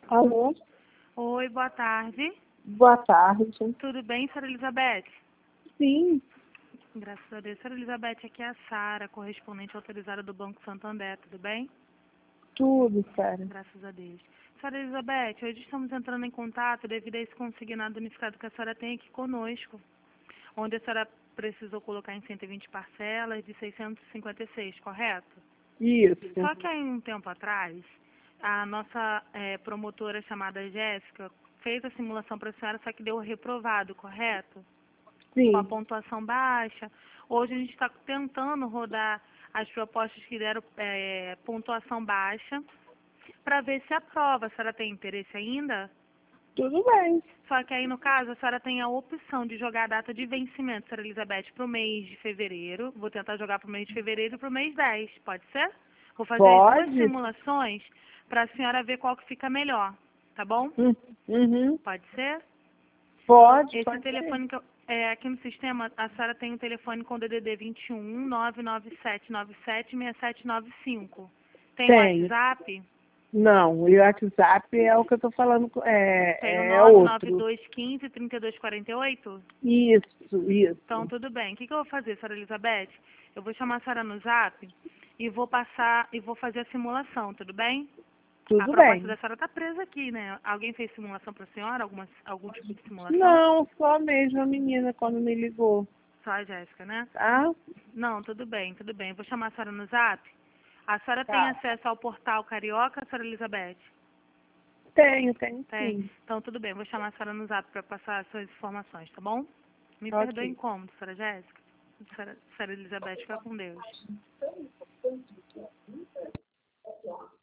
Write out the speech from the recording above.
Alô? Oi, boa tarde. Boa tarde. Tudo bem, senhora Elizabeth? Sim, Graças a Deus. Senhora Elizabeth, aqui é a Sara, correspondente autorizada do Banco Santander, tudo bem? tudo, Sara. Graças a Deus. Senhora Elizabeth, hoje estamos entrando em contato devido a esse consignado unificado que a senhora tem aqui conosco, onde a senhora precisou colocar em 120 parcelas de 656, correto? Isso. Só que aí um tempo atrás, a nossa promotora chamada Jéssica fez a simulação para a senhora, só que deu reprovado, correto? Com a Sim. pontuação baixa. Hoje a gente está tentando rodar as propostas que deram pontuação baixa para ver se aprova. A senhora tem interesse ainda? Tudo bem. Só que aí, no caso, a senhora tem a opção de jogar a data de vencimento, senhora Elizabeth, para o mês de fevereiro. Vou tentar jogar para o mês de fevereiro e para o mês 10. Pode ser? Vou fazer as duas Pode? simulações para a senhora ver qual que fica melhor. Tá bom? Uhum. Pode ser? Pode, Esse pode ser. telefone que aqui no sistema, a senhora tem um telefone com DDD 21 99797 6795. Tem Tenho. WhatsApp? Não, o WhatsApp é o que eu tô falando, Tem o é outro. 99215 3248? Isso. Então, tudo bem. O que eu vou fazer, senhora Elizabeth? Eu vou chamar a senhora no Zap e vou passar e vou fazer a simulação, tudo bem? A Tudo proposta bem. da senhora está presa aqui, né? Alguém fez simulação para a senhora? Algum tipo de simulação? Não, só mesmo a menina quando me ligou, Só a Jéssica, né? tá? Não, tudo bem, tudo bem. Vou chamar a senhora no Zap. A senhora tem Tá. acesso ao portal Carioca, senhora Elizabeth? Tenho Tem. sim. Então, tudo bem. Vou chamar a senhora no Zap para passar as suas informações, tá bom? Me perdoe o Ok. incômodo, senhora Jéssica. Senhora Elizabeth, fica com Deus.